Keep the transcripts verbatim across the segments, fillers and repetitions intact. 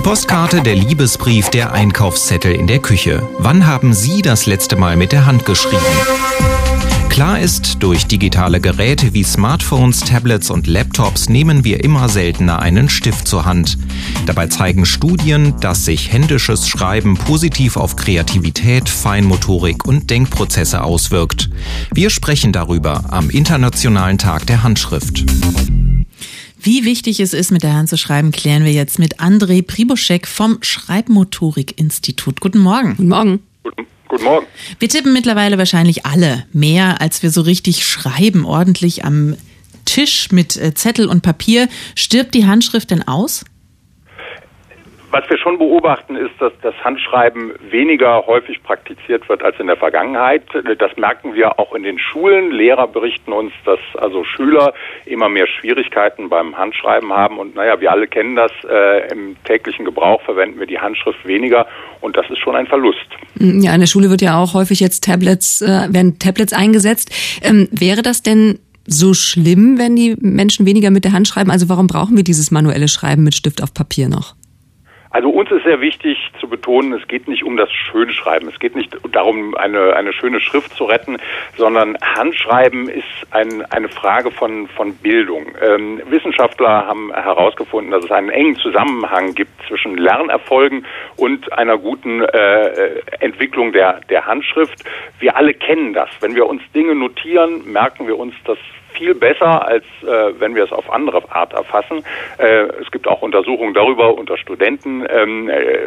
Die Postkarte, der Liebesbrief, der Einkaufszettel in der Küche. Wann haben Sie das letzte Mal mit der Hand geschrieben? Klar ist, durch digitale Geräte wie Smartphones, Tablets und Laptops nehmen wir immer seltener einen Stift zur Hand. Dabei zeigen Studien, dass sich händisches Schreiben positiv auf Kreativität, Feinmotorik und Denkprozesse auswirkt. Wir sprechen darüber am Internationalen Tag der Handschrift. Wie wichtig es ist, mit der Hand zu schreiben, klären wir jetzt mit Andrei Pribuschek vom Schreibmotorik-Institut. Guten Morgen. Guten Morgen. Guten, guten Morgen. Wir tippen mittlerweile wahrscheinlich alle mehr, als wir so richtig schreiben, ordentlich am Tisch mit Zettel und Papier. Stirbt die Handschrift denn aus? Was wir schon beobachten, ist, dass das Handschreiben weniger häufig praktiziert wird als in der Vergangenheit. Das merken wir auch in den Schulen. Lehrer berichten uns, dass also Schüler immer mehr Schwierigkeiten beim Handschreiben haben. Und naja, wir alle kennen das. Äh, im täglichen Gebrauch verwenden wir die Handschrift weniger. Und das ist schon ein Verlust. Ja, in der Schule wird ja auch häufig jetzt Tablets, äh, werden Tablets eingesetzt. Ähm, wäre das denn so schlimm, wenn die Menschen weniger mit der Hand schreiben? Also warum brauchen wir dieses manuelle Schreiben mit Stift auf Papier noch? Also uns ist sehr wichtig zu betonen, es geht nicht um das schöne Schreiben. Es geht nicht darum, eine, eine schöne Schrift zu retten, sondern Handschreiben ist ein, eine Frage von, von Bildung. Ähm, Wissenschaftler haben herausgefunden, dass es einen engen Zusammenhang gibt zwischen Lernerfolgen und einer guten äh, Entwicklung der, der Handschrift. Wir alle kennen das. Wenn wir uns Dinge notieren, merken wir uns das viel besser, als äh, wenn wir es auf andere Art erfassen. Äh, es gibt auch Untersuchungen darüber unter Studenten, ähm, äh,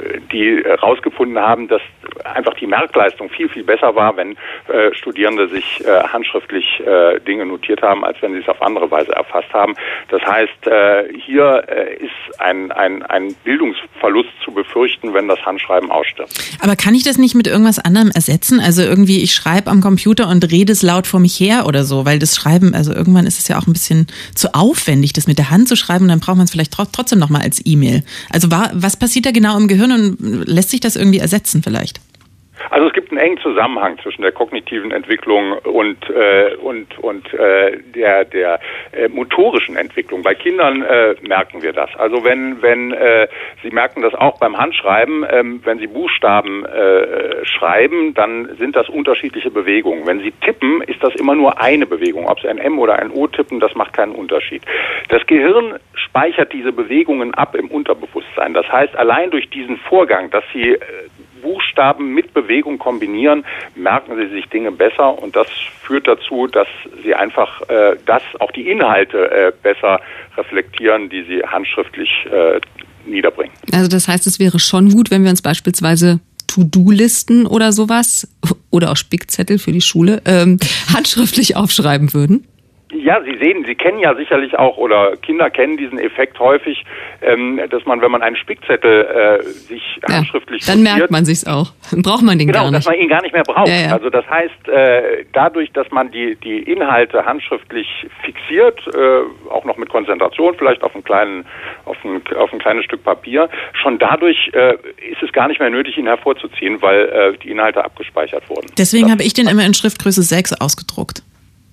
die herausgefunden haben, dass einfach die Merkleistung viel, viel besser war, wenn äh, Studierende sich äh, handschriftlich äh, Dinge notiert haben, als wenn sie es auf andere Weise erfasst haben. Das heißt, äh, hier äh, ist ein, ein, ein Bildungsverlust zu befürchten, wenn das Handschreiben ausstirbt. Aber kann ich das nicht mit irgendwas anderem ersetzen? Also irgendwie, ich schreibe am Computer und rede es laut vor mich her oder so, weil das Schreiben, also irgendwann ist es ja auch ein bisschen zu aufwendig, das mit der Hand zu schreiben, und dann braucht man es vielleicht trotzdem nochmal als E-Mail. Also war, was passiert da genau im Gehirn und lässt sich das irgendwie ersetzen vielleicht? Also es gibt einen engen Zusammenhang zwischen der kognitiven Entwicklung und äh, und und äh, der der äh, motorischen Entwicklung. Bei Kindern äh, merken wir das. Also wenn wenn äh, Sie merken das auch beim Handschreiben, ähm, wenn Sie Buchstaben äh, schreiben, dann sind das unterschiedliche Bewegungen. Wenn Sie tippen, ist das immer nur eine Bewegung. Ob Sie ein M oder ein O tippen, das macht keinen Unterschied. Das Gehirn speichert diese Bewegungen ab im Unterbewusstsein. Das heißt, allein durch diesen Vorgang, dass Sie äh, Buchstaben mit Bewegung kombinieren, merken Sie sich Dinge besser, und das führt dazu, dass Sie einfach äh, das, auch die Inhalte äh, besser reflektieren, die Sie handschriftlich äh, niederbringen. Also das heißt, es wäre schon gut, wenn wir uns beispielsweise To-Do-Listen oder sowas oder auch Spickzettel für die Schule ähm, handschriftlich aufschreiben würden. Ja, Sie sehen, Sie kennen ja sicherlich auch, oder Kinder kennen diesen Effekt häufig, ähm, dass man, wenn man einen Spickzettel äh, sich ja, handschriftlich dann notiert, merkt man sich's auch. Dann braucht man den genau, gar nicht. Genau, dass man ihn gar nicht mehr braucht. Ja, ja. Also das heißt, äh, dadurch, dass man die die Inhalte handschriftlich fixiert, äh, auch noch mit Konzentration, vielleicht auf einen kleinen, auf ein, auf ein kleines Stück Papier, schon dadurch äh, ist es gar nicht mehr nötig, ihn hervorzuziehen, weil äh, die Inhalte abgespeichert wurden. Deswegen habe ich den immer in Schriftgröße sechs ausgedruckt.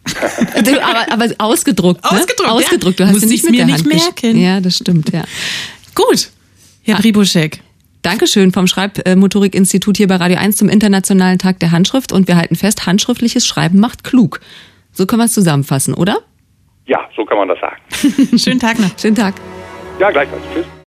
aber, aber ausgedruckt, ne? Ausgedruckt, ausgedruckt. Ja. Du hast Muss ihn nicht ich's mit mir der nicht Hand merken. Ja, das stimmt, ja. Gut, Herr Pribuschek. Dankeschön vom Schreibmotorik-Institut hier bei Radio eins zum Internationalen Tag der Handschrift, und wir halten fest, handschriftliches Schreiben macht klug. So können wir es zusammenfassen, oder? Ja, so kann man das sagen. Schönen Tag noch. Schönen Tag. Ja, gleichfalls. Tschüss.